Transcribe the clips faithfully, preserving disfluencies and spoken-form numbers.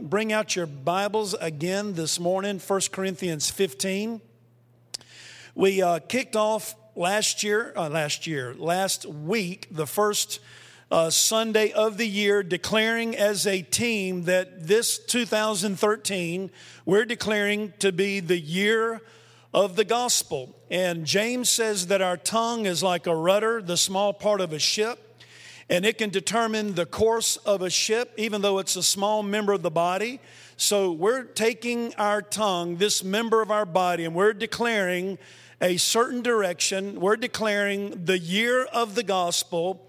bring out your Bibles again this morning, First Corinthians fifteen. We uh, kicked off last year, uh, last year, last week, the first uh, Sunday of the year, declaring as a team that this two thousand thirteen, we're declaring to be the year of the gospel. And James says that our tongue is like a rudder, the small part of a ship. And it can determine the course of a ship, even though it's a small member of the body. So we're taking our tongue, this member of our body, and we're declaring a certain direction. We're declaring the year of the gospel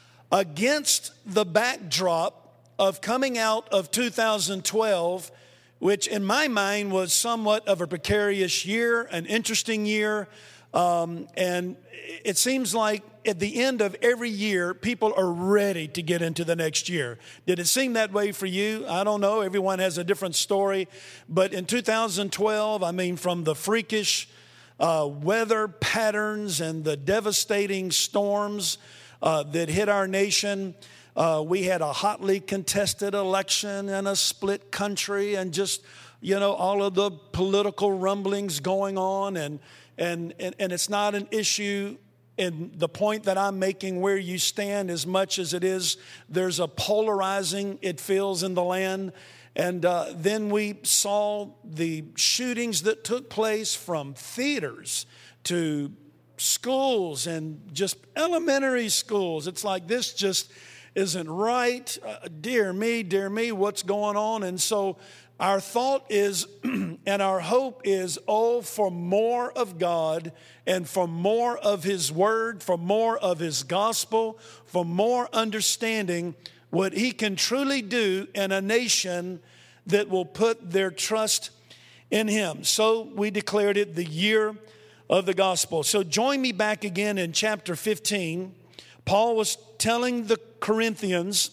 against the backdrop of coming out of two thousand twelve, which in my mind was somewhat of a precarious year, an interesting year. Um, and it seems like at the end of every year, people are ready to get into the next year. Did it seem that way for you? I don't know. Everyone has a different story. But in two thousand twelve, I mean, from the freakish uh, weather patterns and the devastating storms uh, that hit our nation, uh, we had a hotly contested election and a split country and just, you know, all of the political rumblings going on. And And, and and it's not an issue in the point that I'm making where you stand as much as it is there's a polarizing, it feels, in the land. And uh, then we saw the shootings that took place from theaters to schools and just elementary schools. It's like this just isn't right. Uh, dear me, dear me, what's going on? And so our thought is, and our hope is, oh, for more of God and for more of His Word, for more of His gospel, for more understanding what He can truly do in a nation that will put their trust in Him. So we declared it the year of the gospel. So join me back again in chapter fifteen. Paul was telling the Corinthians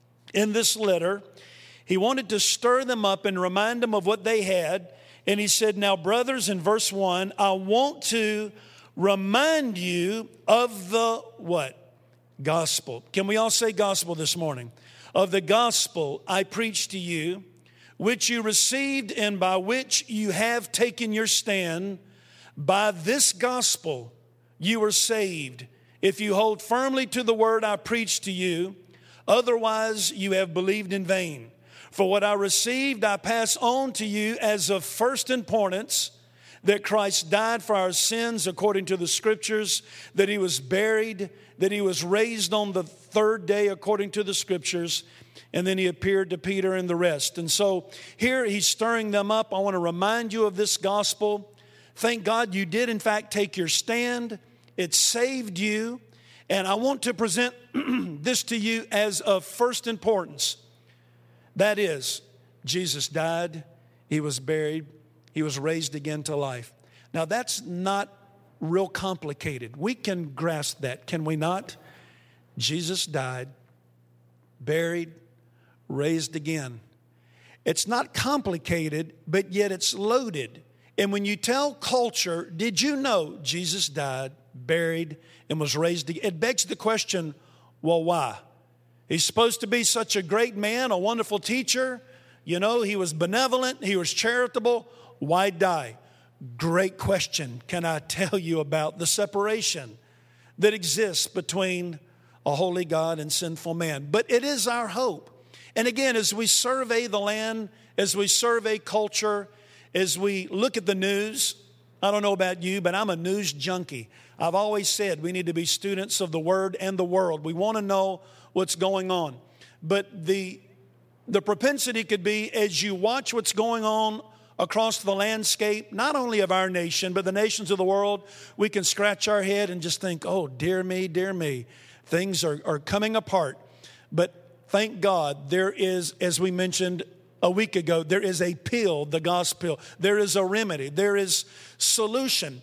in this letter, he wanted to stir them up and remind them of what they had. And he said, now, brothers, in verse one, I want to remind you of the what? Gospel. Can we all say gospel this morning? Of the gospel I preached to you, which you received and by which you have taken your stand. By this gospel you were saved, if you hold firmly to the word I preached to you. Otherwise you have believed in vain. For what I received, I pass on to you as of first importance, that Christ died for our sins according to the Scriptures, that He was buried, that He was raised on the third day according to the Scriptures, and then He appeared to Peter and the rest. And so here He's stirring them up. I want to remind you of this gospel. Thank God you did, in fact, take your stand. It saved you. And I want to present this to you as of first importance. That is, Jesus died, He was buried, He was raised again to life. Now, that's not real complicated. We can grasp that, can we not? Jesus died, buried, raised again. It's not complicated, but yet it's loaded. And when you tell culture, did you know Jesus died, buried, and was raised again? It begs the question, well, why? He's supposed to be such a great man, a wonderful teacher. You know, He was benevolent, He was charitable. Why die? Great question. Can I tell you about the separation that exists between a holy God and sinful man? But it is our hope. And again, as we survey the land, as we survey culture, as we look at the news, I don't know about you, but I'm a news junkie. I've always said we need to be students of the Word and the world. We want to know what's going on. But the, the propensity could be, as you watch what's going on across the landscape, not only of our nation, but the nations of the world, we can scratch our head and just think, oh, dear me, dear me, things are, are coming apart. But thank God there is, as we mentioned a week ago, there is a pill, the gospel. There is a remedy. There is solution.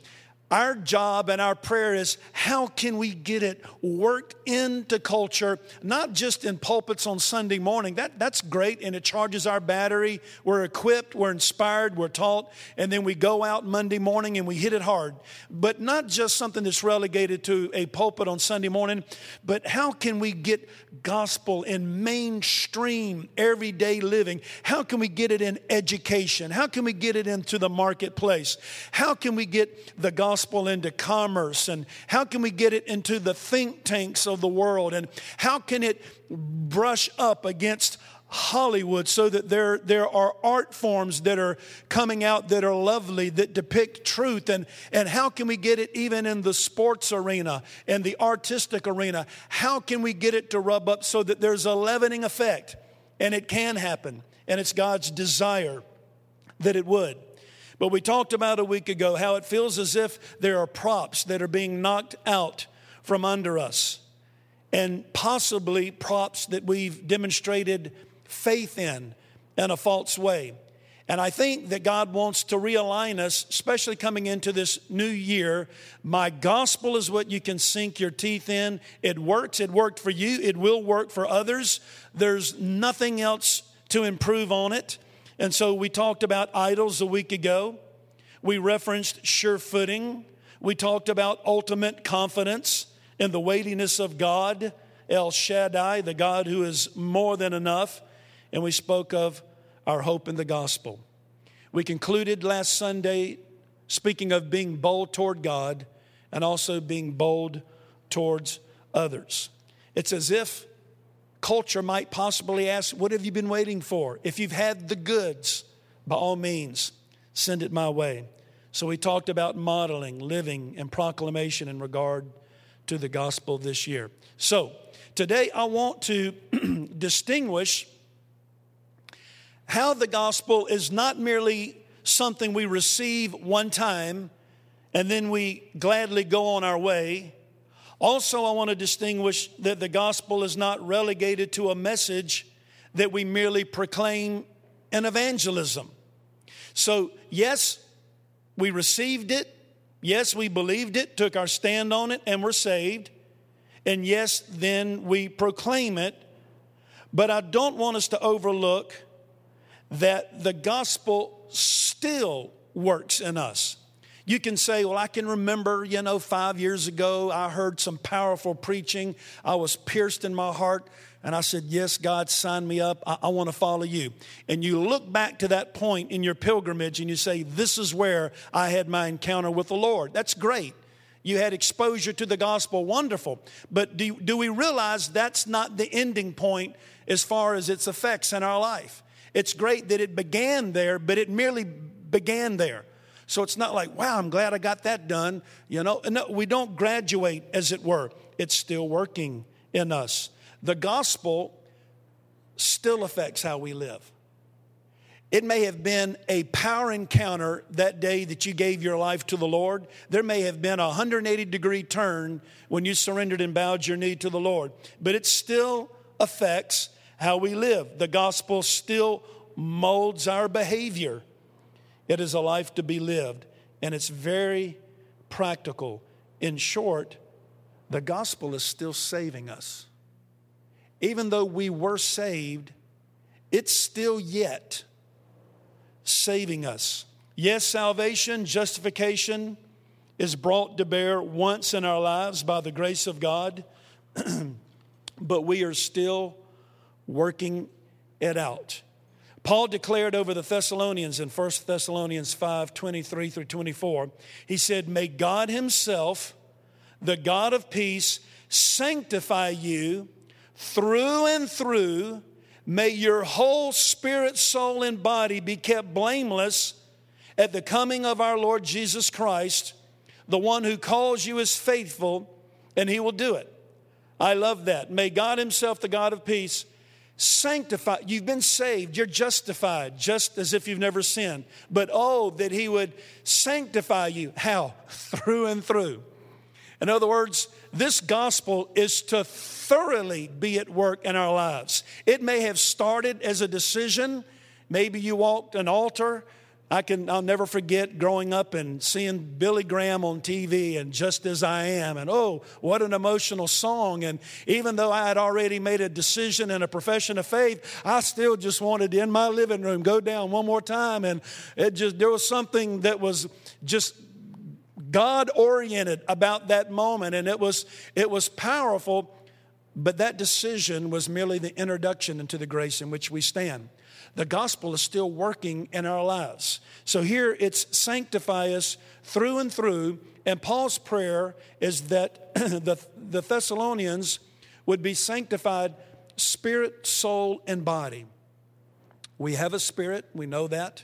Our job and our prayer is, how can we get it worked into culture, not just in pulpits on Sunday morning. That, that's great, and it charges our battery. We're equipped, we're inspired, we're taught, and then we go out Monday morning and we hit it hard. But not just something that's relegated to a pulpit on Sunday morning, but how can we get gospel in mainstream everyday living? How can we get it in education? How can we get it into the marketplace? How can we get the gospel into commerce, and how can we get it into the think tanks of the world, and how can it brush up against Hollywood so that there, there are art forms that are coming out that are lovely, that depict truth, and, and how can we get it even in the sports arena and the artistic arena? How can we get it to rub up so that there's a leavening effect? And it can happen, and it's God's desire that it would. But we talked about a week ago how it feels as if there are props that are being knocked out from under us, and possibly props that we've demonstrated faith in in a false way. And I think that God wants to realign us, especially coming into this new year. My gospel is what you can sink your teeth in. It works. It worked for you. It will work for others. There's nothing else to improve on it. And so we talked about idols a week ago. We referenced sure footing. We talked about ultimate confidence in the weightiness of God, El Shaddai, the God who is more than enough. And we spoke of our hope in the gospel. We concluded last Sunday speaking of being bold toward God and also being bold towards others. It's as if culture might possibly ask, what have you been waiting for? If you've had the goods, by all means, send it my way. So we talked about modeling, living, and proclamation in regard to the gospel this year. So today I want to distinguish how the gospel is not merely something we receive one time and then we gladly go on our way. Also, I want to distinguish that the gospel is not relegated to a message that we merely proclaim in evangelism. So, yes, we received it. Yes, we believed it, took our stand on it, and were saved. And yes, then we proclaim it. But I don't want us to overlook that the gospel still works in us. You can say, well, I can remember, you know, five years ago, I heard some powerful preaching. I was pierced in my heart. And I said, yes, God, sign me up. I, I want to follow you. And you look back to that point in your pilgrimage and you say, this is where I had my encounter with the Lord. That's great. You had exposure to the gospel. Wonderful. But do, do we realize that's not the ending point as far as its effects in our life? It's great that it began there, but it merely began there. So it's not like, wow, I'm glad I got that done. You know, no, we don't graduate, as it were. It's still working in us. The gospel still affects how we live. It may have been a power encounter that day that you gave your life to the Lord. There may have been a one hundred eighty degree turn when you surrendered and bowed your knee to the Lord. But it still affects how we live. The gospel still molds our behavior. It is a life to be lived, and it's very practical. In short, the gospel is still saving us. Even though we were saved, it's still yet saving us. Yes, salvation, justification is brought to bear once in our lives by the grace of God, but we are still working it out. Paul declared over the Thessalonians in First Thessalonians five, twenty-three through twenty-four, he said, may God himself, the God of peace, sanctify you through and through. May your whole spirit, soul, and body be kept blameless at the coming of our Lord Jesus Christ. The one who calls you is faithful, and he will do it. I love that. May God himself, the God of peace, sanctify. You've been saved. You're justified, just as if you've never sinned. But oh, that he would sanctify you. How? Through and through. In other words, this gospel is to thoroughly be at work in our lives. It may have started as a decision. Maybe you walked an altar I can, I'll never forget growing up and seeing Billy Graham on T V and Just As I Am. And oh, what an emotional song. And even though I had already made a decision and a profession of faith, I still just wanted to, in my living room, go down one more time. And it just, there was something that was just God-oriented about that moment. And it was, it was powerful. But that decision was merely the introduction into the grace in which we stand. The gospel is still working in our lives. So here it's sanctify us through and through. And Paul's prayer is that the, the Thessalonians would be sanctified spirit, soul, and body. We have a spirit. We know that.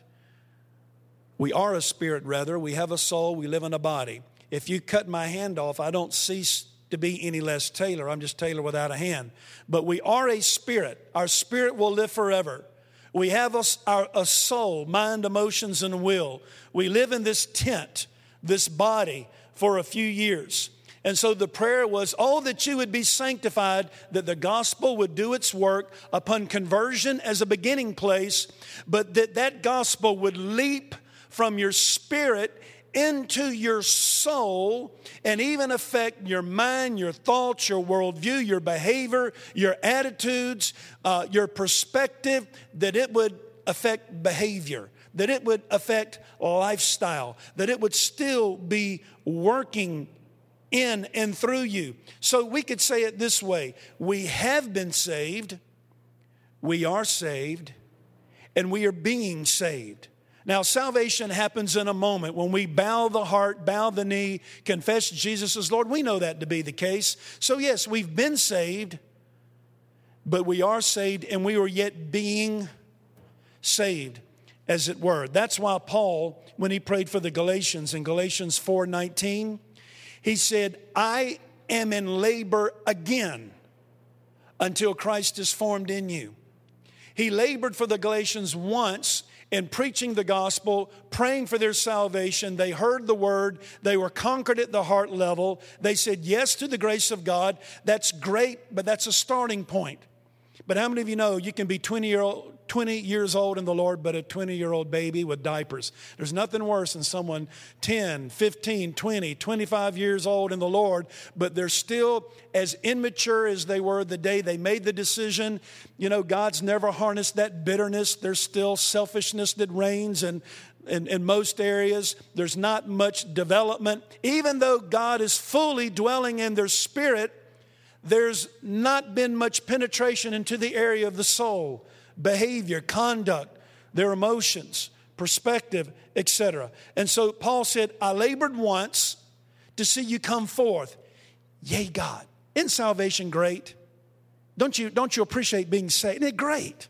We are a spirit, rather. We have a soul. We live in a body. If you cut my hand off, I don't cease to be any less Taylor. I'm just Taylor without a hand. But we are a spirit. Our spirit will live forever. We have a, our, a soul, mind, emotions, and will. We live in this tent, this body, for a few years. And so the prayer was, oh, that you would be sanctified, that the gospel would do its work upon conversion as a beginning place, but that that gospel would leap from your spirit into your soul and even affect your mind, your thoughts, your worldview, your behavior, your attitudes, uh, your perspective, that it would affect behavior, that it would affect lifestyle, that it would still be working in and through you. So we could say it this way: we have been saved, we are saved, and we are being saved. Now, salvation happens in a moment when we bow the heart, bow the knee, confess Jesus as Lord. We know that to be the case. So yes, we've been saved, but we are saved and we are yet being saved, as it were. That's why Paul, when he prayed for the Galatians in Galatians four nineteen, he said, I am in labor again until Christ is formed in you. He labored for the Galatians once in preaching the gospel, praying for their salvation. They heard the word. They were conquered at the heart level. They said yes to the grace of God. That's great, but that's a starting point. But how many of you know you can be twenty years old in the Lord, but a twenty-year-old baby with diapers? There's nothing worse than someone ten, fifteen, twenty, twenty-five years old in the Lord, but they're still as immature as they were the day they made the decision. You know, God's never harnessed that bitterness. There's still selfishness that reigns in, in, in most areas. There's not much development. Even though God is fully dwelling in their spirit, there's not been much penetration into the area of the soul, behavior, conduct, their emotions, perspective, et cetera. And so Paul said, I labored once to see you come forth. Yea, God. Isn't salvation great? Don't you, don't you appreciate being saved? Isn't it great?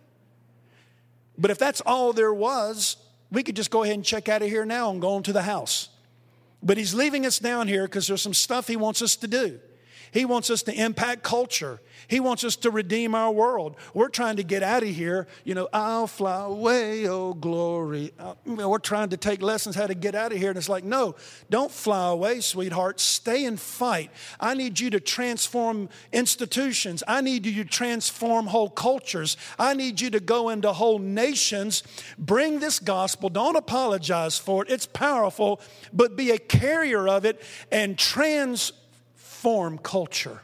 But if that's all there was, we could just go ahead and check out of here now and go on to the house. But he's leaving us down here because there's some stuff he wants us to do. He wants us to impact culture. He wants us to redeem our world. We're trying to get out of here. You know, I'll fly away, oh glory. Uh, you know, we're trying to take lessons how to get out of here. And it's like, no, don't fly away, sweetheart. Stay and fight. I need you to transform institutions. I need you to transform whole cultures. I need you to go into whole nations. Bring this gospel. Don't apologize for it. It's powerful, but be a carrier of it and transform Form culture.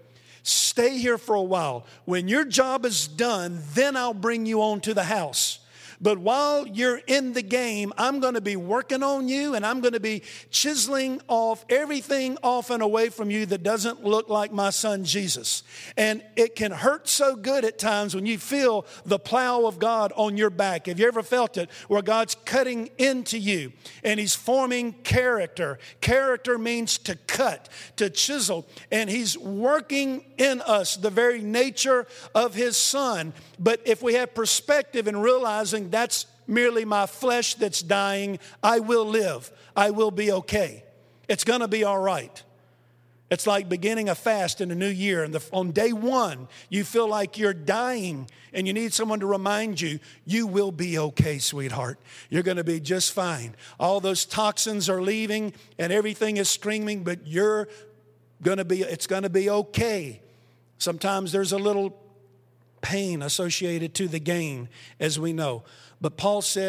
Stay here for a while. When your job is done, then I'll bring you on to the house. But while you're in the game, I'm going to be working on you, and I'm going to be chiseling off everything off and away from you that doesn't look like my son Jesus. And it can hurt so good at times when you feel the plow of God on your back. Have you ever felt it, where God's cutting into you and he's forming character? Character means to cut, to chisel, and he's working in us the very nature of his son. But if we have perspective and realizing that's merely my flesh that's dying, I will live. I will be okay. It's going to be all right. It's like beginning a fast in a new year. And the, on day one, you feel like you're dying and you need someone to remind you, you will be okay, sweetheart. You're going to be just fine. All those toxins are leaving and everything is streaming, but you're going to be, it's going to be okay. Sometimes there's a little pain associated to the gain, as we know. But Paul said,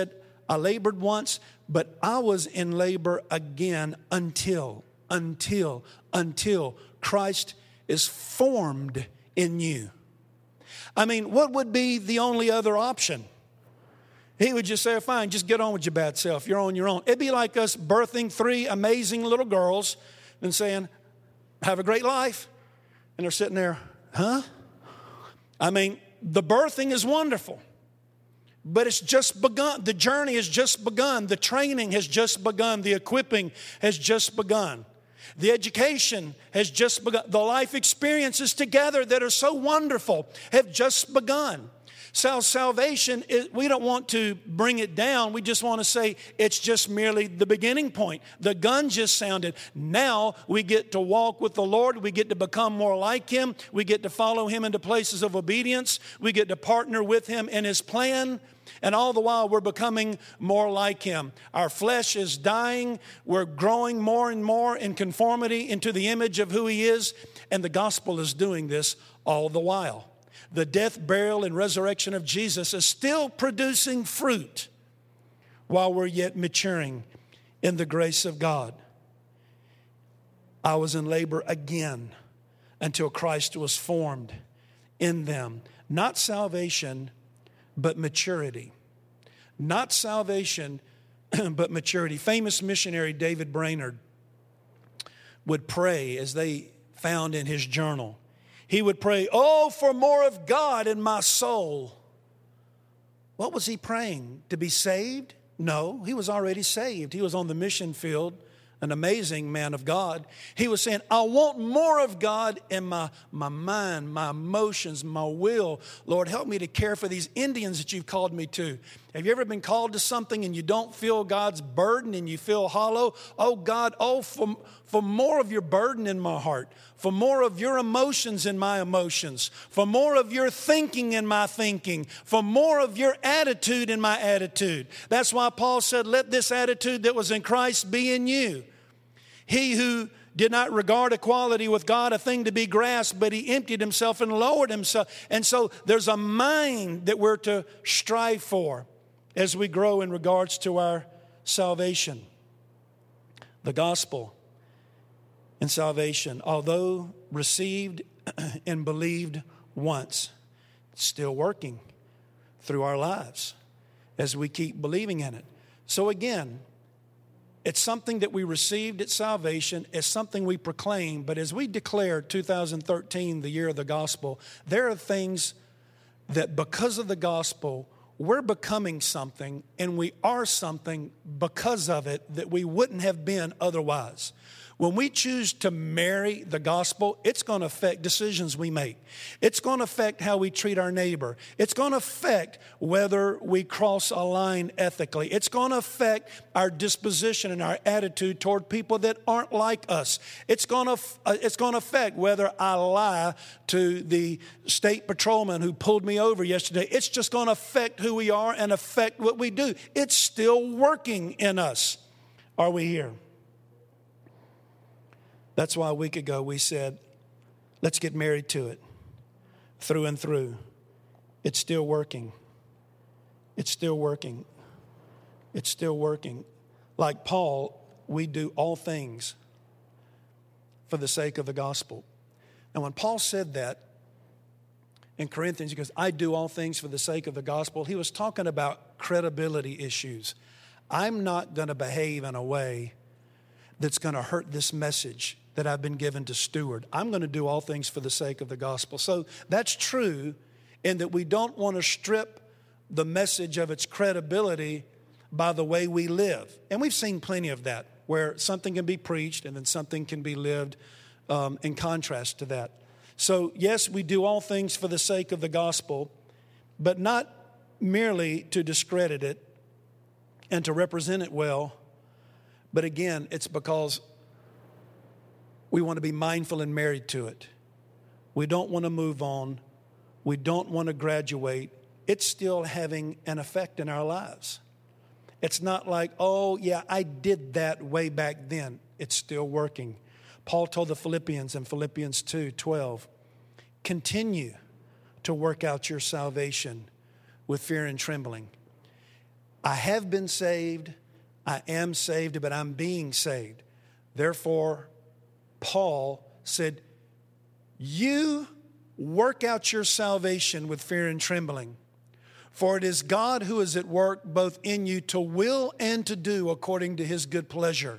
I labored once, but I was in labor again until, until, until Christ is formed in you. I mean, what would be the only other option? He would just say, fine, just get on with your bad self. You're on your own. It'd be like us birthing three amazing little girls and saying, have a great life. And they're sitting there, huh? I mean, the birthing is wonderful, but it's just begun. The journey has just begun. The training has just begun. The equipping has just begun. The education has just begun. The life experiences together that are so wonderful have just begun. So salvation, is, we don't want to bring it down. We just want to say it's just merely the beginning point. The gun just sounded. Now we get to walk with the Lord. We get to become more like Him. We get to follow Him into places of obedience. We get to partner with Him in His plan. And all the while we're becoming more like Him. Our flesh is dying. We're growing more and more in conformity into the image of who He is. And the gospel is doing this all the while. The death, burial, and resurrection of Jesus is still producing fruit while we're yet maturing in the grace of God. I was in labor again until Christ was formed in them. Not salvation, but maturity. Not salvation, but maturity. Famous missionary David Brainerd would pray, as they found in his journal. He would pray, oh, for more of God in my soul. What was he praying? To be saved? No, he was already saved. He was on the mission field, an amazing man of God. He was saying, I want more of God in my, my mind, my emotions, my will. Lord, help me to care for these Indians that you've called me to. Have you ever been called to something and you don't feel God's burden and you feel hollow? Oh, God, oh, for, for more of your burden in my heart, for more of your emotions in my emotions, for more of your thinking in my thinking, for more of your attitude in my attitude. That's why Paul said, let this attitude that was in Christ be in you. He who did not regard equality with God a thing to be grasped, but he emptied himself and lowered himself. And so there's a mind that we're to strive for as we grow in regards to our salvation. The gospel and salvation, although received and believed once, it's still working through our lives as we keep believing in it. So again, it's something that we received at salvation. It's something we proclaim. But as we declared two thousand thirteen, the year of the gospel, there are things that because of the gospel, we're becoming something, and we are something because of it that we wouldn't have been otherwise. When we choose to marry the gospel, it's going to affect decisions we make. It's going to affect how we treat our neighbor. It's going to affect whether we cross a line ethically. It's going to affect our disposition and our attitude toward people that aren't like us. It's going to, uh, it's going to affect whether I lie to the state patrolman who pulled me over yesterday. It's just going to affect who we are and affect what we do. It's still working in us. Are we here? That's why a week ago we said, let's get married to it through and through. It's still working. It's still working. It's still working. Like Paul, we do all things for the sake of the gospel. And when Paul said that in Corinthians, he goes, I do all things for the sake of the gospel. He was talking about credibility issues. I'm not going to behave in a way that's going to hurt this message that I've been given to steward. I'm going to do all things for the sake of the gospel. So that's true in that we don't want to strip the message of its credibility by the way we live. And we've seen plenty of that, where something can be preached and then something can be lived um, in contrast to that. So yes, we do all things for the sake of the gospel, but not merely to discredit it and to represent it well. But again, it's because we want to be mindful and married to it. We don't want to move on. We don't want to graduate. It's still having an effect in our lives. It's not like, oh, yeah, I did that way back then. It's still working. Paul told the Philippians in Philippians two twelve, continue to work out your salvation with fear and trembling. I have been saved, I am saved, but I'm being saved. Therefore, Paul said, you work out your salvation with fear and trembling. For it is God who is at work both in you to will and to do according to his good pleasure.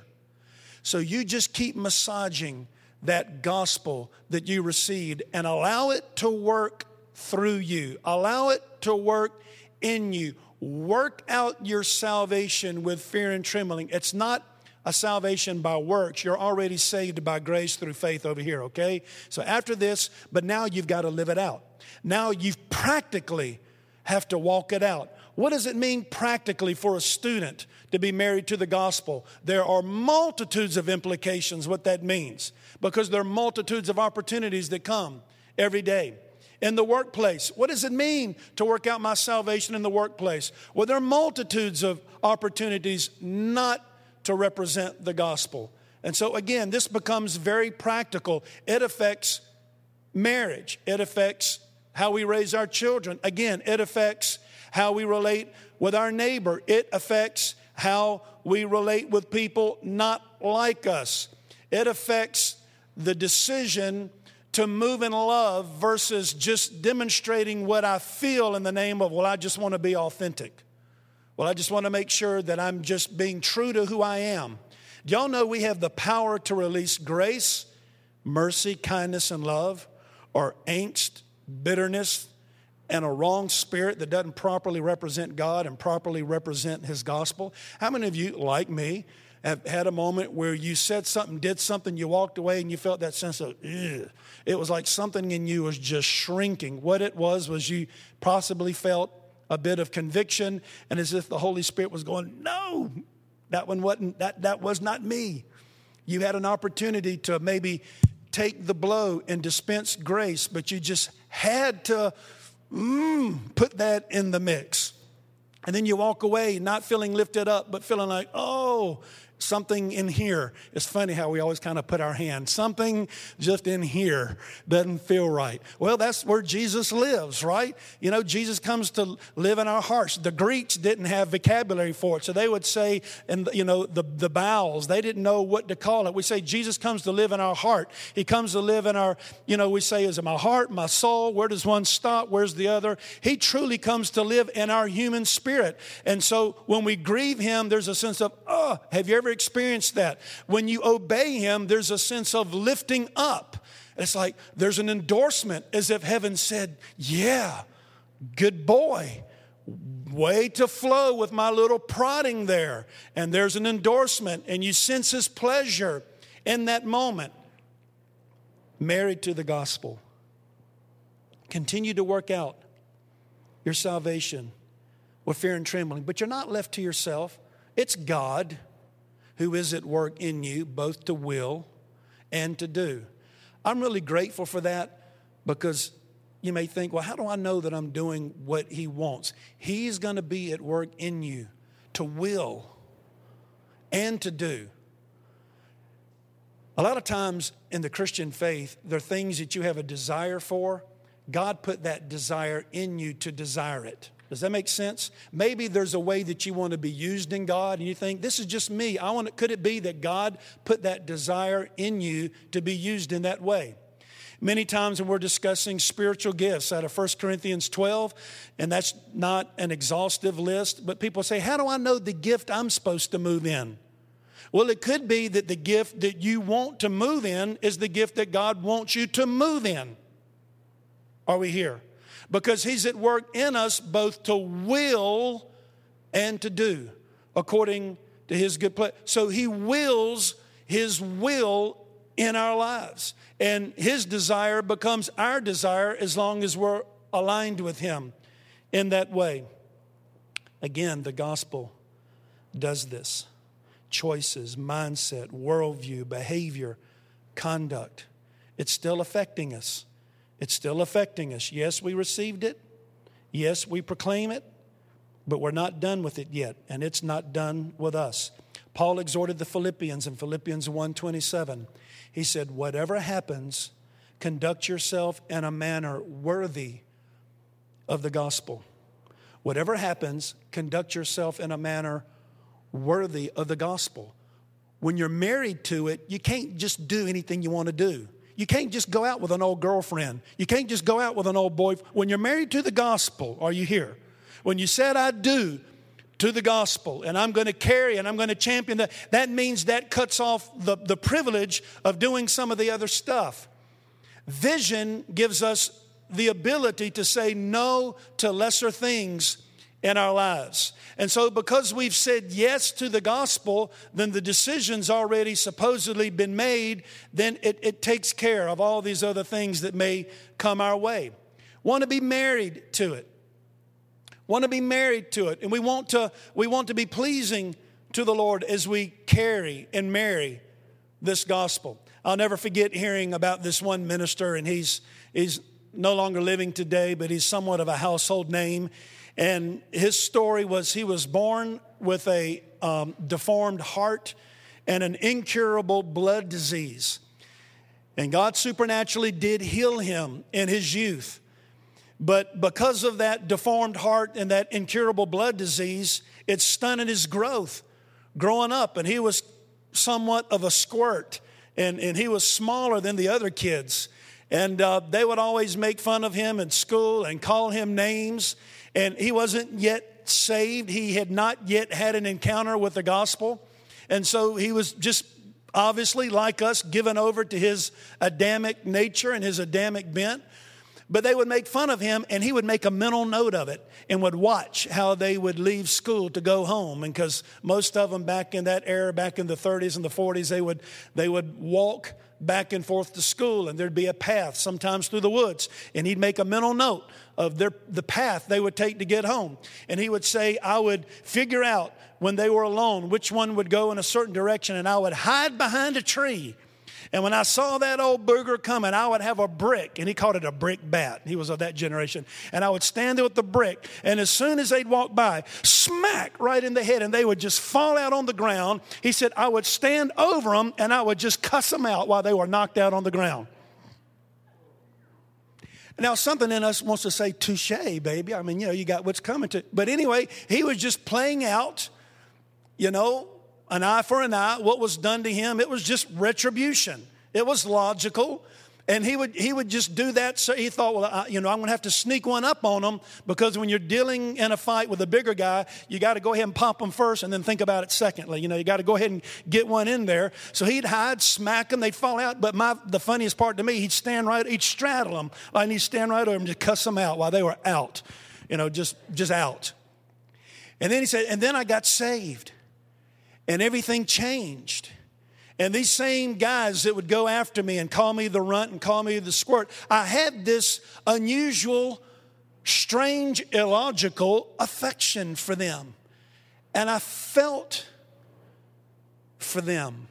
So you just keep massaging that gospel that you received and allow it to work through you. Allow it to work in you. Work out your salvation with fear and trembling. It's not a salvation by works. You're already saved by grace through faith over here, okay? So after this, but now you've got to live it out. Now you practically have to walk it out. What does it mean practically for a student to be married to the gospel? There are multitudes of implications what that means, because there are multitudes of opportunities that come every day. In the workplace, what does it mean to work out my salvation in the workplace? Well, there are multitudes of opportunities not to represent the gospel. And so again, this becomes very practical. It affects marriage. It affects how we raise our children. Again, it affects how we relate with our neighbor. It affects how we relate with people not like us. It affects the decision to move in love versus just demonstrating what I feel in the name of, well, I just want to be authentic. Well, I just want to make sure that I'm just being true to who I am. Do y'all know we have the power to release grace, mercy, kindness, and love, or angst, bitterness, and a wrong spirit that doesn't properly represent God and properly represent his gospel? How many of you, like me, have had a moment where you said something, did something, you walked away and you felt that sense of, ugh. It was like something in you was just shrinking. What it was was you possibly felt a bit of conviction, and as if the Holy Spirit was going, no, that one wasn't, that, that was not me. You had an opportunity to maybe take the blow and dispense grace, but you just had to mm, put that in the mix. And then you walk away not feeling lifted up, but feeling like, oh, something in here. It's funny how we always kind of put our hand. Something just in here doesn't feel right. Well, that's where Jesus lives, right? You know, Jesus comes to live in our hearts. The Greeks didn't have vocabulary for it. So they would say, and you know, the, the bowels, they didn't know what to call it. We say Jesus comes to live in our heart. He comes to live in our, you know, we say, is it my heart, my soul? Where does one stop? Where's the other? He truly comes to live in our human spirit. And so when we grieve him, there's a sense of, oh, have you ever experienced that? When you obey him, there's a sense of lifting up. It's like there's an endorsement, as if heaven said, yeah, good boy. Way to flow with my little prodding there. And there's an endorsement, and you sense his pleasure in that moment. Married to the gospel. Continue to work out your salvation with fear and trembling. But you're not left to yourself. It's God who is at work in you, both to will and to do. I'm really grateful for that, because you may think, well, how do I know that I'm doing what he wants? He's going to be at work in you to will and to do. A lot of times in the Christian faith, there are things that you have a desire for. God put that desire in you to desire it. Does that make sense? Maybe there's a way that you want to be used in God, and you think, this is just me. I want to, could it be that God put that desire in you to be used in that way? Many times when we're discussing spiritual gifts out of First Corinthians twelve, and that's not an exhaustive list, but people say, how do I know the gift I'm supposed to move in? Well, it could be that the gift that you want to move in is the gift that God wants you to move in. Are we here? Because he's at work in us both to will and to do according to his good pleasure. So he wills his will in our lives. And his desire becomes our desire as long as we're aligned with him in that way. Again, the gospel does this. Choices, mindset, worldview, behavior, conduct. It's still affecting us. It's still affecting us. Yes, we received it. Yes, we proclaim it. But we're not done with it yet. And it's not done with us. Paul exhorted the Philippians in Philippians one twenty-seven. He said, whatever happens, conduct yourself in a manner worthy of the gospel. Whatever happens, conduct yourself in a manner worthy of the gospel. When you're married to it, you can't just do anything you want to do. You can't just go out with an old girlfriend. You can't just go out with an old boy. When you're married to the gospel, are you here? When you said, I do to the gospel, and I'm going to carry and I'm going to champion that, that means that cuts off the, the privilege of doing some of the other stuff. Vision gives us the ability to say no to lesser things in our lives. And so because we've said yes to the gospel, then the decision's already supposedly been made, then it, it takes care of all these other things that may come our way. Want to be married to it. Want to be married to it. And we want to, we want to be pleasing to the Lord as we carry and marry this gospel. I'll never forget hearing about this one minister, and he's he's no longer living today, but he's somewhat of a household name. And his story was he was born with a um, deformed heart and an incurable blood disease. And God supernaturally did heal him in his youth. But because of that deformed heart and that incurable blood disease, it stunted his growth growing up. And he was somewhat of a squirt. And, and he was smaller than the other kids. And uh, they would always make fun of him in school and call him names. And he wasn't yet saved. He had not yet had an encounter with the gospel. And so he was just obviously, like us, given over to his Adamic nature and his Adamic bent. But they would make fun of him, and he would make a mental note of it and would watch how they would leave school to go home. And because most of them back in that era, back in the thirties and the forties, they would they would walk back and forth to school, and there'd be a path, sometimes through the woods. And he'd make a mental note of their the path they would take to get home. And he would say, I would figure out when they were alone which one would go in a certain direction, and I would hide behind a tree. And when I saw that old booger coming, I would have a brick, and he called it a brick bat. He was of that generation. And I would stand there with the brick, and as soon as they'd walk by, smack right in the head, and they would just fall out on the ground. He said, I would stand over them, and I would just cuss them out while they were knocked out on the ground. Now, something in us wants to say, touche, baby. I mean, you know, you got what's coming to. But anyway, he was just playing out, you know, an eye for an eye. What was done to him, it was just retribution. It was logical. And he would he would just do that. So he thought, well, I, you know, I'm going to have to sneak one up on them, because when you're dealing in a fight with a bigger guy, you got to go ahead and pop them first and then think about it secondly. You know, you got to go ahead and get one in there. So he'd hide, smack them, they'd fall out. But my the funniest part to me, he'd stand right, he'd straddle them, and he'd stand right over them, just cuss them out while they were out, you know, just just out. And then he said, and then I got saved. And everything changed. And these same guys that would go after me and call me the runt and call me the squirt, I had this unusual, strange, illogical affection for them. And I felt for them.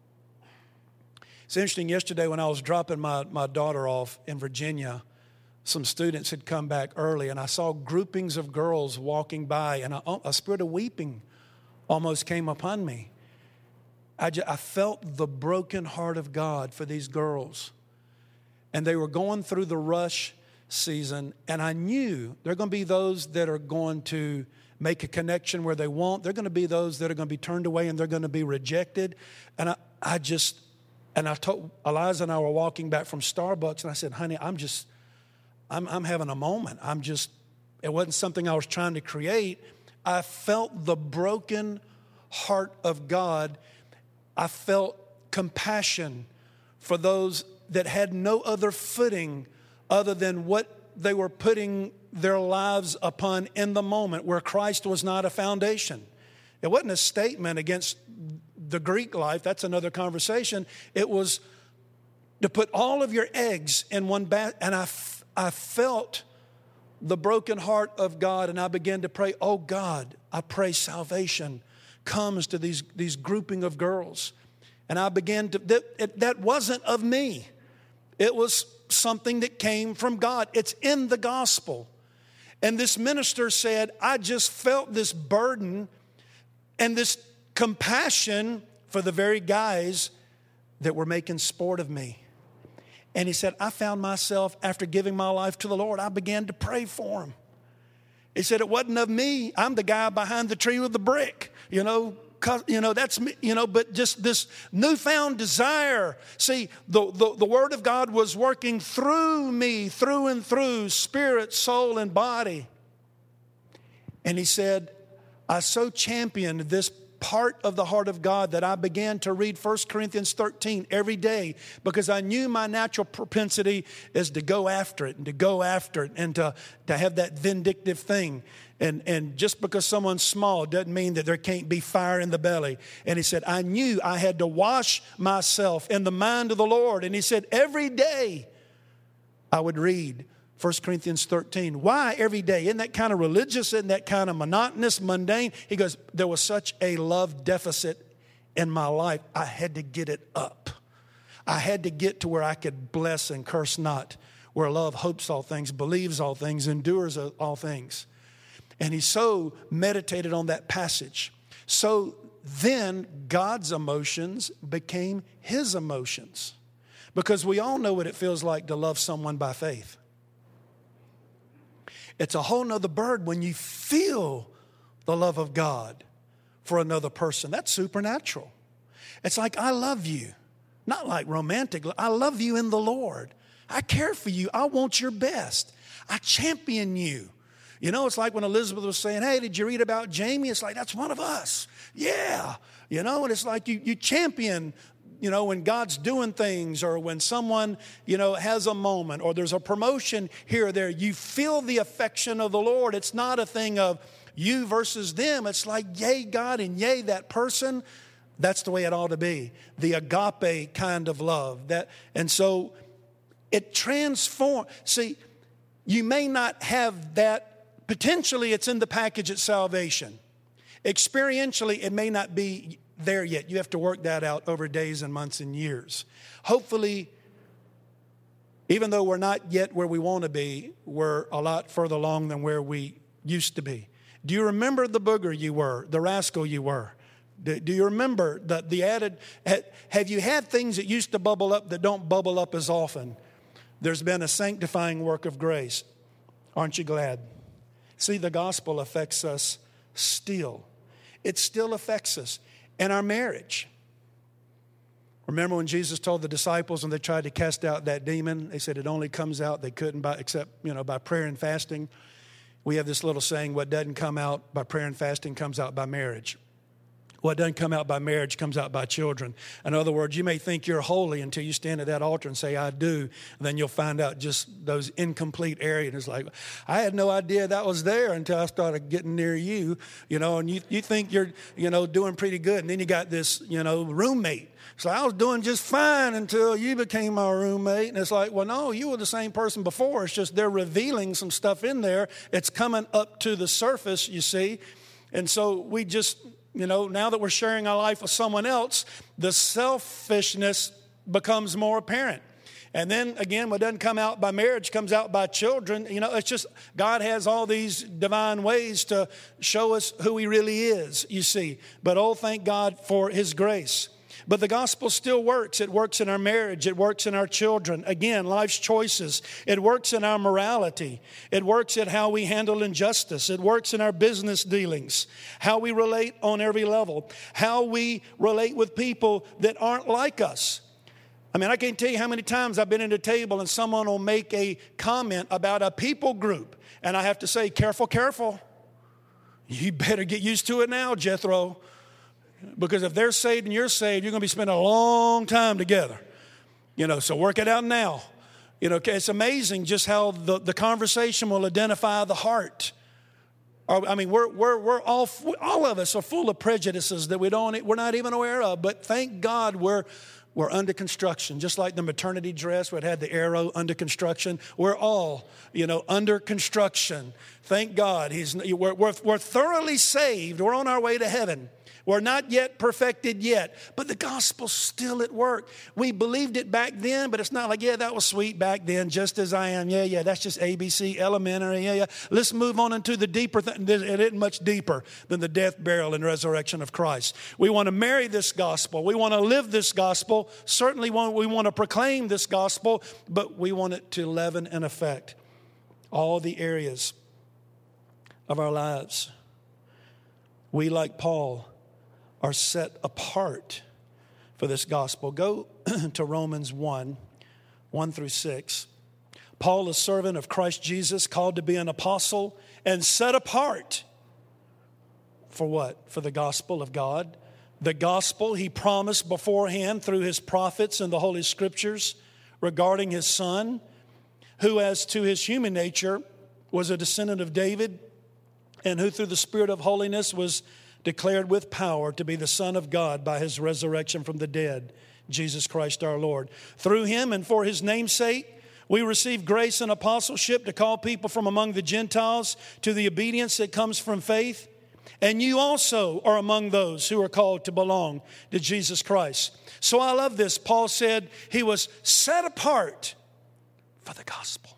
It's interesting, yesterday when I was dropping my, my daughter off in Virginia, some students had come back early, and I saw groupings of girls walking by, and a, a spirit of weeping almost came upon me. I, just, I felt the broken heart of God for these girls. And they were going through the rush season, and I knew there are going to be those that are going to make a connection where they won't. There are going to be those that are going to be turned away, and they're going to be rejected. And I, I just, and I told, Eliza and I were walking back from Starbucks, and I said, honey, I'm just, I'm, I'm having a moment. I'm just, it wasn't something I was trying to create. I felt the broken heart of God. I felt compassion for those that had no other footing other than what they were putting their lives upon in the moment, where Christ was not a foundation. It wasn't a statement against the Greek life. That's another conversation. It was to put all of your eggs in one basket. And I, I felt the broken heart of God, and I began to pray, oh God, I pray salvation comes to these, these grouping of girls. And I began to, that, it, that wasn't of me. It was something that came from God. It's in the gospel. And this minister said, I just felt this burden and this compassion for the very guys that were making sport of me. And he said, I found myself, after giving my life to the Lord, I began to pray for him. He said, it wasn't of me. I'm the guy behind the tree with the brick, you know. You know, that's me, you know, but just this newfound desire. See, the, the, the Word of God was working through me, through and through, spirit, soul, and body. And he said, I so championed this part of the heart of God that I began to read First Corinthians thirteen every day, because I knew my natural propensity is to go after it and to go after it and to, to have that vindictive thing. And, and just because someone's small doesn't mean that there can't be fire in the belly. And he said, I knew I had to wash myself in the mind of the Lord. And he said, every day I would read First Corinthians thirteen. Why every day? Isn't that kind of religious? Isn't that kind of monotonous, mundane? He goes, there was such a love deficit in my life. I had to get it up. I had to get to where I could bless and curse not, where love hopes all things, believes all things, endures all things. And he so meditated on that passage. So then God's emotions became his emotions. Because we all know what it feels like to love someone by faith. It's a whole nother bird when you feel the love of God for another person. That's supernatural. It's like, I love you. Not like romantic. I love you in the Lord. I care for you. I want your best. I champion you. You know, it's like when Elizabeth was saying, hey, did you read about Jamie? It's like, that's one of us. Yeah. You know, and it's like you, you champion, you know, when God's doing things, or when someone, you know, has a moment, or there's a promotion here or there. You feel the affection of the Lord. It's not a thing of you versus them. It's like, yay, God, and yay, that person. That's the way it ought to be. The agape kind of love. That, and so it transforms. See, you may not have that. Potentially, it's in the package at salvation. Experientially, it may not be there yet. You have to work that out over days and months and years. Hopefully, even though we're not yet where we want to be, we're a lot further along than where we used to be. Do you remember the booger you were, the rascal you were? Do, do you remember the, the added, have you had things that used to bubble up that don't bubble up as often? There's been a sanctifying work of grace. Aren't you glad? See, the gospel affects us still. It still affects us in our marriage. Remember when Jesus told the disciples when they tried to cast out that demon, they said it only comes out, they couldn't by, except, you know, by prayer and fasting. We have this little saying, what doesn't come out by prayer and fasting comes out by marriage. What doesn't come out by marriage comes out by children. In other words, you may think you're holy until you stand at that altar and say, I do. Then you'll find out just those incomplete areas. It's like, I had no idea that was there until I started getting near you, you know, and you, you think you're, you know, doing pretty good. And then you got this, you know, roommate. So I was doing just fine until you became my roommate. And it's like, well, no, you were the same person before. It's just they're revealing some stuff in there. It's coming up to the surface, you see. And so we just... You know, now that we're sharing our life with someone else, the selfishness becomes more apparent. And then again, what doesn't come out by marriage comes out by children. You know, it's just God has all these divine ways to show us who he really is, you see. But oh, thank God for his grace. But the gospel still works. It works in our marriage. It works in our children. Again, life's choices. It works in our morality. It works in how we handle injustice. It works in our business dealings, how we relate on every level, how we relate with people that aren't like us. I mean, I can't tell you how many times I've been at a table and someone will make a comment about a people group. And I have to say, careful, careful. You better get used to it now, Jethro. Because if they're saved and you're saved, you're going to be spending a long time together. You know, so work it out now. You know, it's amazing just how the, the conversation will identify the heart. Or, I mean, we're we're we're all all of us are full of prejudices that we don't we're not even aware of. But thank God we're we're under construction, just like the maternity dress where it had the arrow under construction. We're all, you know, under construction. Thank God, He's we're we're, we're thoroughly saved. We're on our way to heaven. We're not yet perfected yet, but the gospel's still at work. We believed it back then, but it's not like, yeah, that was sweet back then, just as I am. Yeah, yeah, that's just A B C, elementary. Yeah, yeah. Let's move on into the deeper thing. It isn't much deeper than the death, burial, and resurrection of Christ. We want to marry this gospel. We want to live this gospel. Certainly we want to proclaim this gospel, but we want it to leaven and affect all the areas of our lives. We, like Paul, are set apart for this gospel. Go to Romans one, one through six. Paul, a servant of Christ Jesus, called to be an apostle and set apart for what? For the gospel of God. The gospel he promised beforehand through his prophets in the Holy Scriptures regarding his Son, who as to his human nature was a descendant of David, and who through the Spirit of holiness was declared with power to be the Son of God by his resurrection from the dead, Jesus Christ our Lord. Through him and for his name's sake, we receive grace and apostleship to call people from among the Gentiles to the obedience that comes from faith. And you also are among those who are called to belong to Jesus Christ. So I love this. Paul said he was set apart for the gospel.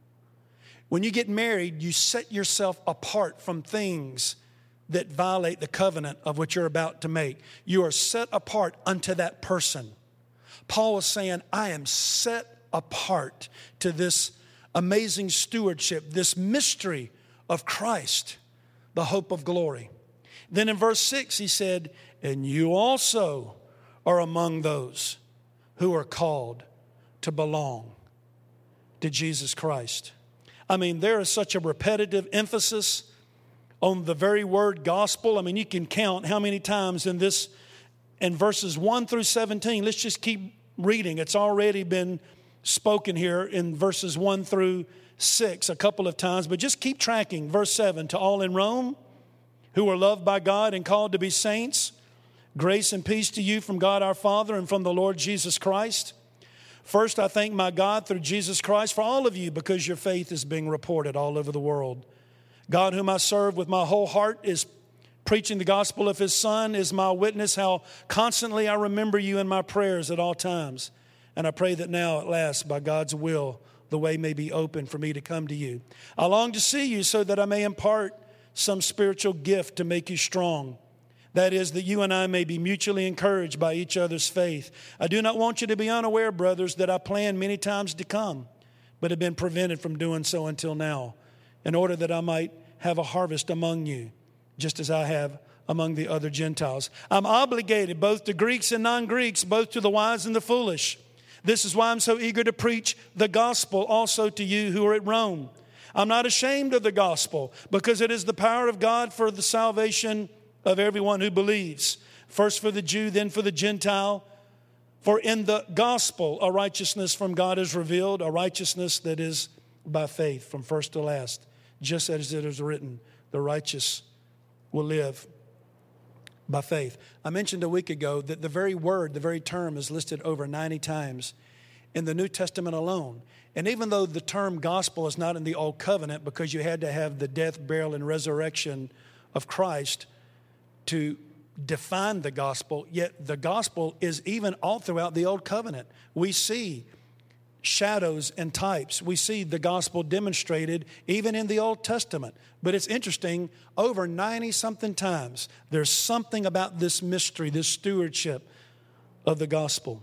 When you get married, you set yourself apart from things that violate the covenant of what you're about to make. You are set apart unto that person. Paul was saying, I am set apart to this amazing stewardship, this mystery of Christ, the hope of glory. Then in verse six, he said, and you also are among those who are called to belong to Jesus Christ. I mean, there is such a repetitive emphasis on the very word gospel. I mean, you can count how many times in this, in verses one through seventeen. Let's just keep reading. It's already been spoken here in verses one through six a couple of times, but just keep tracking. Verse seven, to all in Rome who are loved by God and called to be saints, grace and peace to you from God our Father and from the Lord Jesus Christ. First, I thank my God through Jesus Christ for all of you because your faith is being reported all over the world. God, whom I serve with my whole heart, is preaching the gospel of his Son, is my witness how constantly I remember you in my prayers at all times. And I pray that now at last, by God's will, the way may be open for me to come to you. I long to see you so that I may impart some spiritual gift to make you strong. That is, that you and I may be mutually encouraged by each other's faith. I do not want you to be unaware, brothers, that I planned many times to come, but have been prevented from doing so until now, in order that I might have a harvest among you, just as I have among the other Gentiles. I'm obligated both to Greeks and non-Greeks, both to the wise and the foolish. This is why I'm so eager to preach the gospel also to you who are at Rome. I'm not ashamed of the gospel, because it is the power of God for the salvation of everyone who believes. First for the Jew, then for the Gentile. For in the gospel a righteousness from God is revealed, a righteousness that is by faith from first to last. Just as it is written, the righteous will live by faith. I mentioned a week ago that the very word, the very term is listed over ninety times in the New Testament alone. And even though the term gospel is not in the Old Covenant because you had to have the death, burial, and resurrection of Christ to define the gospel, yet the gospel is even all throughout the Old Covenant. We see shadows and types. We see the gospel demonstrated even in the Old Testament. But it's interesting, over ninety-something times, there's something about this mystery, this stewardship of the gospel.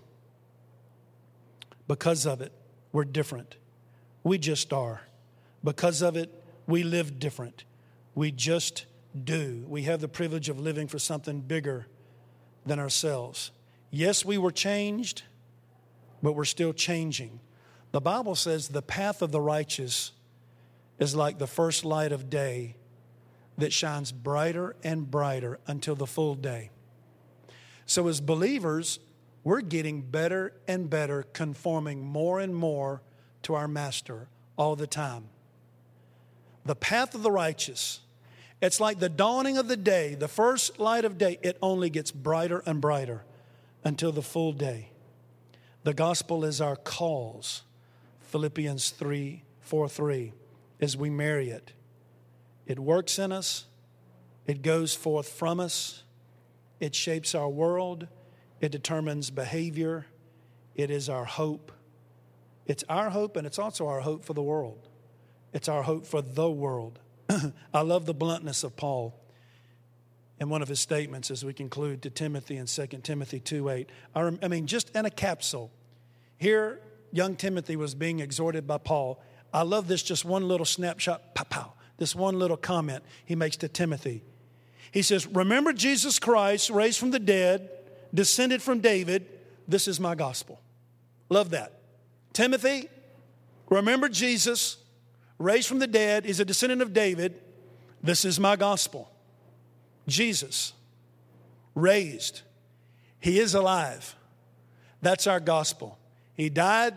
Because of it, we're different. We just are. Because of it, we live different. We just do. We have the privilege of living for something bigger than ourselves. Yes, we were changed, but we're still changing. The Bible says the path of the righteous is like the first light of day that shines brighter and brighter until the full day. So as believers, we're getting better and better, conforming more and more to our Master all the time. The path of the righteous, it's like the dawning of the day, the first light of day. It only gets brighter and brighter until the full day. The gospel is our cause. Philippians three, four, three, as we marry it. It works in us. It goes forth from us. It shapes our world. It determines behavior. It is our hope. It's our hope, and it's also our hope for the world. It's our hope for the world. I love the bluntness of Paul in one of his statements as we conclude to Timothy in Second Timothy two eight. I, rem- I mean, just in a capsule. Here, young Timothy was being exhorted by Paul. I love this, just one little snapshot. Pow, pow. this one little comment he makes to Timothy. He says, remember Jesus Christ, raised from the dead, descended from David. This is my gospel. Love that. Timothy, remember Jesus, raised from the dead. He's a descendant of David. This is my gospel. Jesus, raised. He is alive. That's our gospel. He died,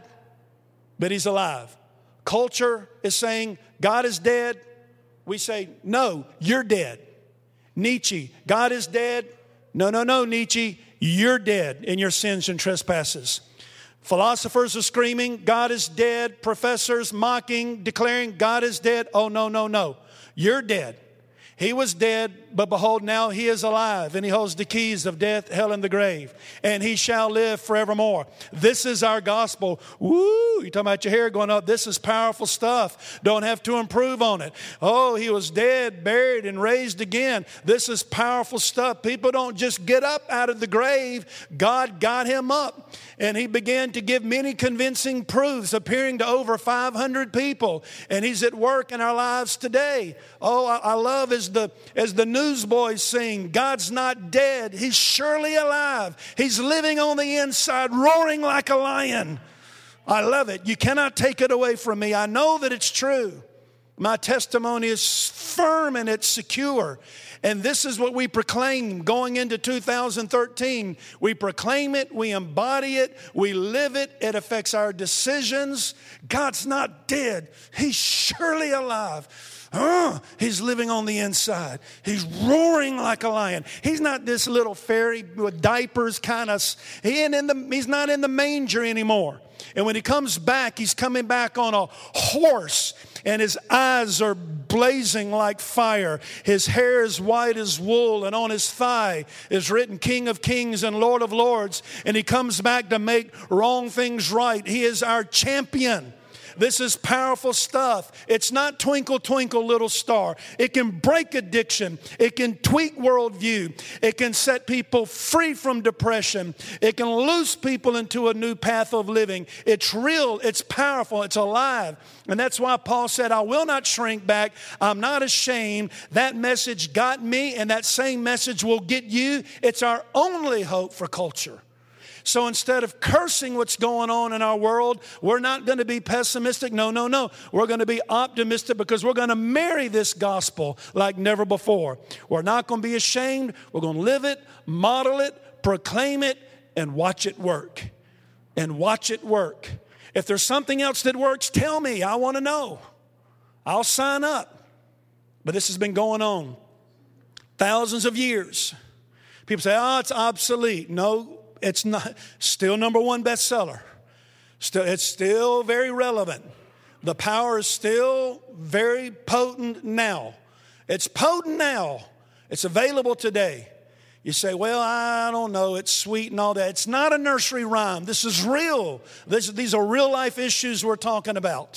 but he's alive. Culture is saying God is dead. We say, no, you're dead. Nietzsche, God is dead. No, no, no, Nietzsche, you're dead in your sins and trespasses. Philosophers are screaming, God is dead. Professors mocking, declaring, God is dead. Oh, no, no, no. You're dead. He was dead, but behold, now he is alive, and he holds the keys of death, hell, and the grave, and he shall live forevermore. This is our gospel. Woo! You're talking about your hair going up. This is powerful stuff. Don't have to improve on it. Oh, he was dead, buried, and raised again. This is powerful stuff. People don't just get up out of the grave. God got him up, and he began to give many convincing proofs, appearing to over five hundred people, and he's at work in our lives today. Oh, I, I love as the, as the newsboys sing, God's not dead. He's surely alive. He's living on the inside, roaring like a lion. I love it. You cannot take it away from me. I know that it's true. My testimony is firm and it's secure. And this is what we proclaim going into two thousand thirteen. We proclaim it, we embody it, we live it. It affects our decisions. God's not dead. He's surely alive. Uh, he's living on the inside. He's roaring like a lion. He's not this little fairy with diapers kind of. He ain't in the, he's not in the manger anymore. And when he comes back, he's coming back on a horse. And his eyes are blazing like fire. His hair is white as wool. And on his thigh is written King of Kings and Lord of Lords. And he comes back to make wrong things right. He is our champion. This is powerful stuff. It's not twinkle, twinkle, little star. It can break addiction. It can tweak worldview. It can set people free from depression. It can loose people into a new path of living. It's real. It's powerful. It's alive. And that's why Paul said, I will not shrink back. I'm not ashamed. That message got me, and that same message will get you. It's our only hope for culture. So instead of cursing what's going on in our world, we're not going to be pessimistic. No, no, no. We're going to be optimistic because we're going to marry this gospel like never before. We're not going to be ashamed. We're going to live it, model it, proclaim it, and watch it work. And watch it work. If there's something else that works, tell me. I want to know. I'll sign up. But this has been going on thousands of years. People say, oh, it's obsolete. No, it's not. Still number one bestseller. Still, it's still very relevant. The power is still very potent now. It's potent now. It's available today. You say, well, I don't know. It's sweet and all that. It's not a nursery rhyme. This is real. This, these are real life issues we're talking about.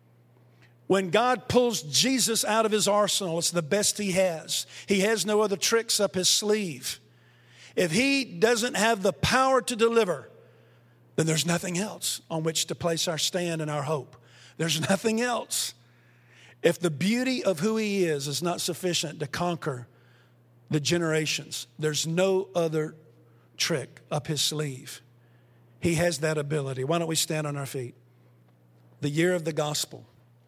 When God pulls Jesus out of his arsenal, it's the best he has. He has no other tricks up his sleeve. If he doesn't have the power to deliver, then there's nothing else on which to place our stand and our hope. There's nothing else. If the beauty of who he is is not sufficient to conquer the generations, there's no other trick up his sleeve. He has that ability. Why don't we stand on our feet? The year of the gospel.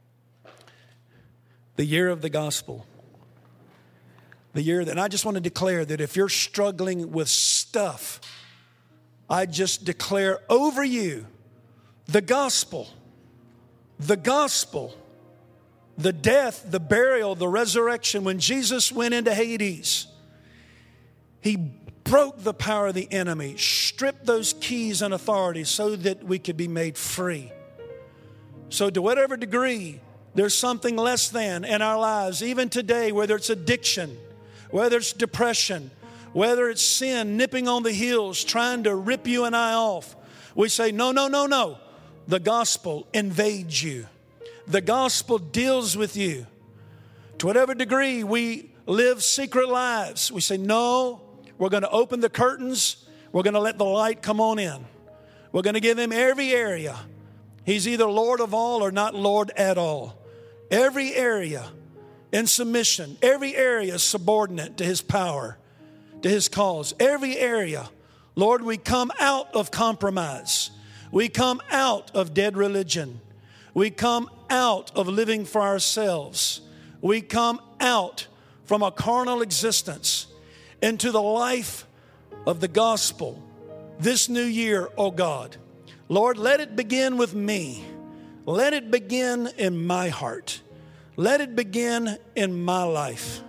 The year of the gospel. The year that, and I just want to declare that if you're struggling with stuff, I just declare over you the gospel, the gospel, the death, the burial, the resurrection. When Jesus went into Hades, he broke the power of the enemy, stripped those keys and authorities so that we could be made free. So to whatever degree there's something less than in our lives, even today, whether it's addiction, whether it's depression, whether it's sin nipping on the heels, trying to rip you and I off, we say, no, no, no, no. The gospel invades you. The gospel deals with you. To whatever degree we live secret lives, we say, no, we're going to open the curtains. We're going to let the light come on in. We're going to give him every area. He's either Lord of all or not Lord at all. Every area. in submission. Every area is subordinate to His power, to His cause. Every area. Lord, we come out of compromise. We come out of dead religion. We come out of living for ourselves. We come out from a carnal existence into the life of the gospel. This new year, oh God, Lord, let it begin with me. Let it begin in my heart. Let it begin in my life.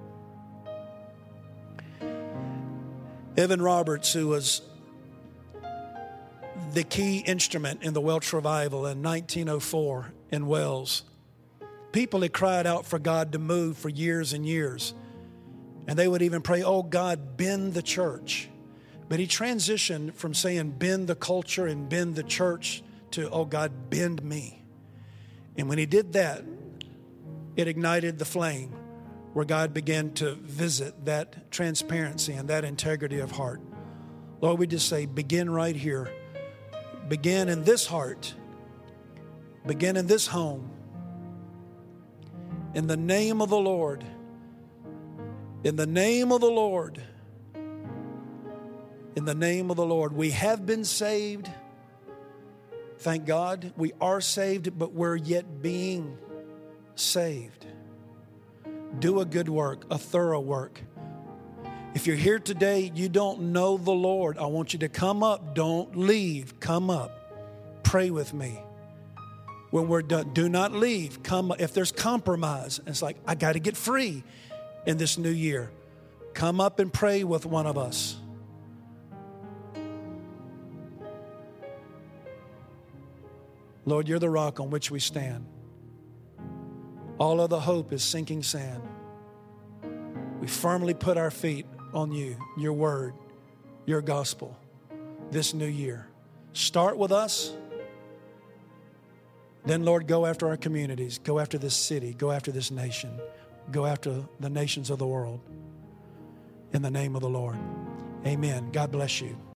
Evan Roberts, who was the key instrument in the Welsh revival in nineteen oh four in Wales. People had cried out for God to move for years and years. And they would even pray, oh God, bend the church. But he transitioned from saying bend the culture and bend the church to, oh God, bend me. And when he did that, it ignited the flame where God began to visit that transparency and that integrity of heart. Lord, we just say, begin right here. Begin in this heart. Begin in this home. In the name of the Lord. In the name of the Lord. In the name of the Lord. We have been saved. Thank God. We are saved, but we're yet being saved. Do a good work, a thorough work. If you're here today, you don't know the Lord, I want you to come up. Don't leave. Come up. Pray with me. When we're done, do not leave. Come. If there's compromise, it's like, I got to get free in this new year. Come up and pray with one of us. Lord, you're the rock on which we stand. All other hope is sinking sand. We firmly put our feet on you, your word, your gospel, this new year. Start with us. Then, Lord, go after our communities. Go after this city. Go after this nation. Go after the nations of the world. In the name of the Lord. Amen. God bless you.